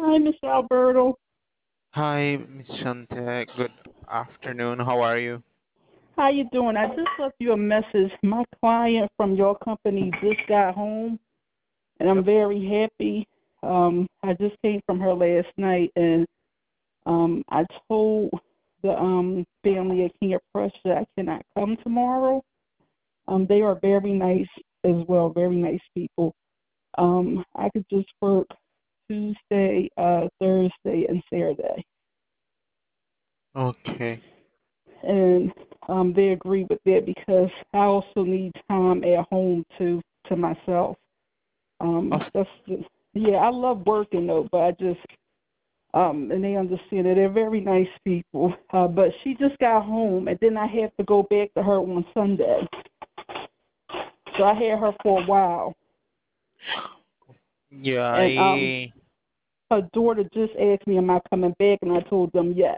Hi, Mr. Alberto. Hi, Miss Shante. Good afternoon. How are you? How you doing? I just left you a message. My client from your company just got home, and I'm Yep. very happy. I just came from her last night, and I told the family at King of Prussia that I cannot come tomorrow. They are very nice as well, very nice people. I could just work Tuesday, Thursday, and Saturday. Okay. And they agree with that because I also need time at home to myself. Of That's just, yeah, I love working though, but I just and they understand that they're very nice people. But she just got home, and then I have to go back to her on Sunday. So I had her for a while, yeah, and I her daughter just asked me, "Am I coming back?" And I told them yes.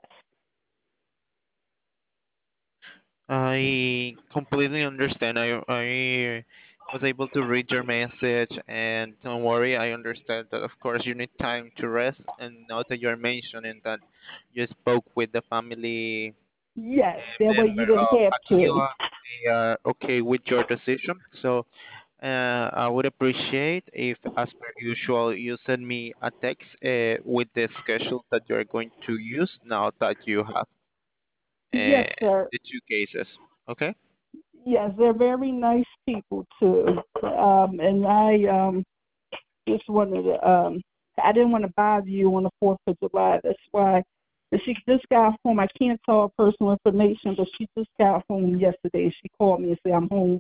I completely understand. I was able to read your message, and don't worry, I understand that of course you need time to rest, and now that you're mentioning that you spoke with the family Yes, that way member you didn't of have to. Akio, they are okay with your decision. So I would appreciate if, as per usual, you send me a text with the schedule that you're going to use now that you have Yes, sir. the two cases. Okay? Yes, they're very nice people too. And I just wanted to I didn't want to bother you on the 4th of July. That's why. And she just got home. I can't tell her personal information, but she just got home yesterday. She called me and said I'm home.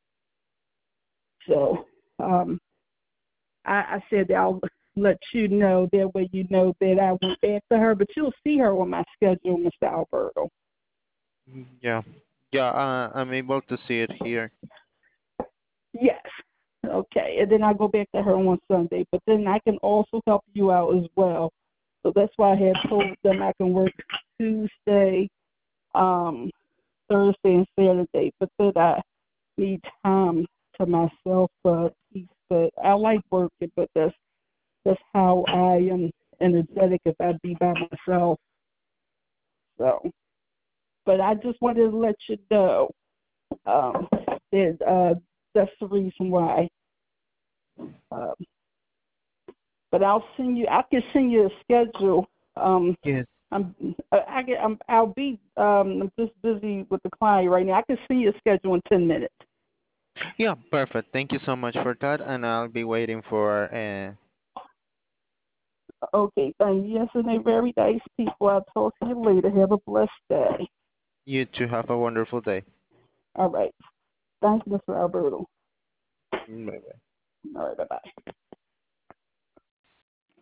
So I said that I'll let you know. That way you know that I went back to her. But you'll see her on my schedule, Mr. Alberto. Yeah. Yeah, I'm able to see it here. Yes. Okay. And then I go back to her on Sunday. But then I can also help you out as well. So that's why I had told them I can work Tuesday, um, Thursday, and Saturday. But then I need time to myself peace. But I like working, but that's how I am energetic if I be by myself. So, but I just wanted to let you know that that's the reason why. Um, but I'll send you. I can send you a schedule. Yes. I'll be. I'm just busy with the client right now. I can send you a schedule in 10 minutes. Yeah, perfect. Thank you so much for that, and I'll be waiting for Okay, thank you. Yes, and they're very nice people. I'll talk to you later. Have a blessed day. you to have a wonderful day. All right. Thank you, Mr. Alberto. Bye bye. All right. Bye bye.